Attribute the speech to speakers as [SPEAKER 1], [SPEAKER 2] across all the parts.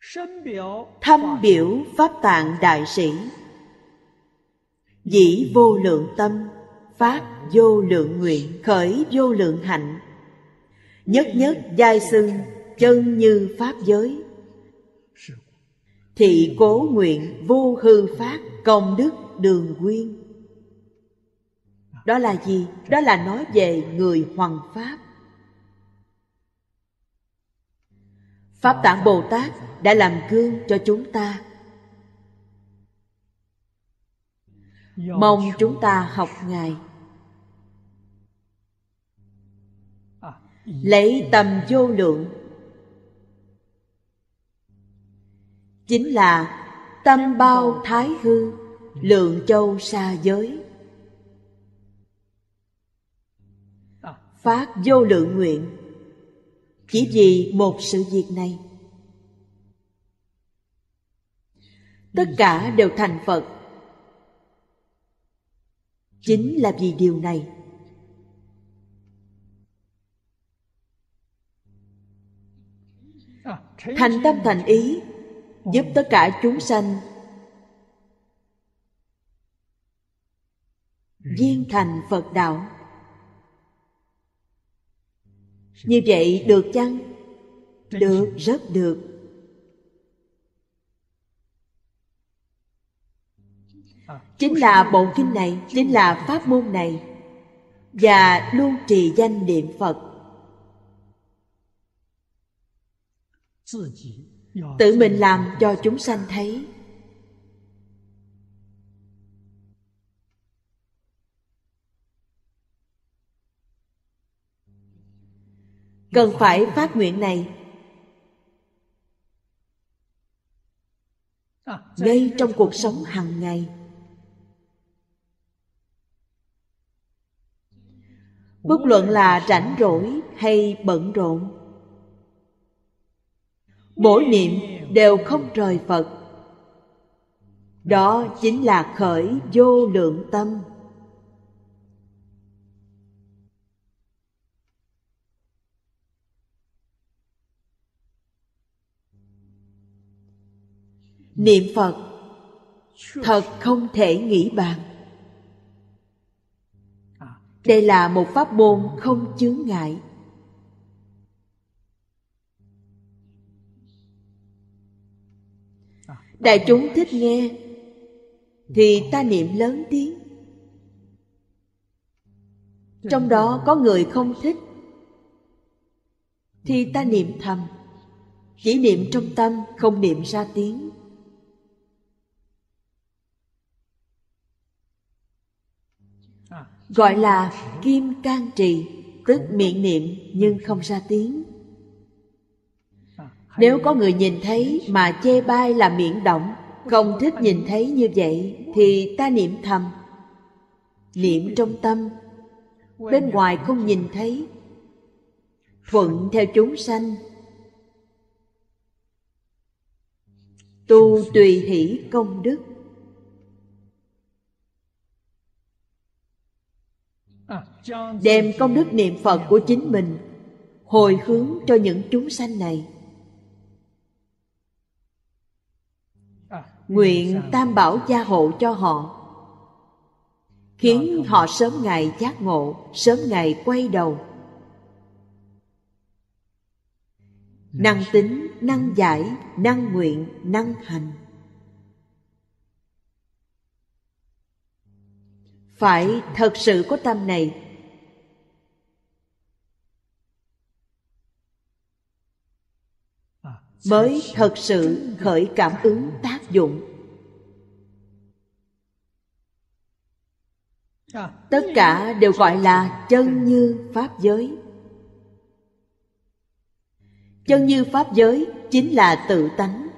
[SPEAKER 1] thâm biểu Pháp Tạng Đại Sĩ. Dĩ vô lượng tâm, phát vô lượng nguyện, khởi vô lượng hạnh, nhất nhất giai xưng chân như Pháp giới. Thị cố nguyện vô hư phát, công đức đường quyên. Đó là gì? Đó là nói về người hoằng Pháp. Pháp Tạng Bồ Tát đã làm gương cho chúng ta. Mong chúng ta học Ngài. Lấy tâm vô lượng, chính là tâm bao thái hư, lượng châu xa giới. Phát vô lượng nguyện chỉ vì một sự việc này. Tất cả đều thành Phật chính là vì điều này. Thành tâm thành ý giúp tất cả chúng sanh viên thành Phật đạo. Như vậy được chăng? Được, rất được. Chính là bộ kinh này, chính là pháp môn này, và luôn trì danh niệm Phật. Tự mình làm cho chúng sanh thấy. Cần phải phát nguyện này ngay trong cuộc sống hàng ngày. Bất luận là rảnh rỗi hay bận rộn, mỗi niệm đều không rời Phật. Đó chính là khởi vô lượng tâm. Niệm Phật thật không thể nghĩ bàn. Đây là một pháp môn không chướng ngại. Đại chúng thích nghe thì ta niệm lớn tiếng. Trong đó có người không thích thì ta niệm thầm, chỉ niệm trong tâm, không niệm ra tiếng. Gọi là kim cang trì, tức miệng niệm nhưng không ra tiếng. Nếu có người nhìn thấy mà chê bai là miệng động, không thích nhìn thấy như vậy, thì ta niệm thầm, niệm trong tâm, bên ngoài không nhìn thấy, thuận theo chúng sanh, tu tùy hỷ công đức. Đem công đức niệm Phật của chính mình hồi hướng cho những chúng sanh này. Nguyện Tam Bảo gia hộ cho họ, khiến họ sớm ngày giác ngộ, sớm ngày quay đầu. Năng tính, năng giải, năng nguyện, năng hành. Phải thật sự có tâm này. Mới thật sự khởi cảm ứng tác dụng. Tất cả đều gọi là chân như Pháp giới. Chân như Pháp giới chính là tự tánh.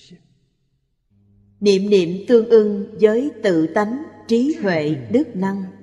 [SPEAKER 1] Niệm niệm tương ưng với tự tánh, trí huệ, đức năng.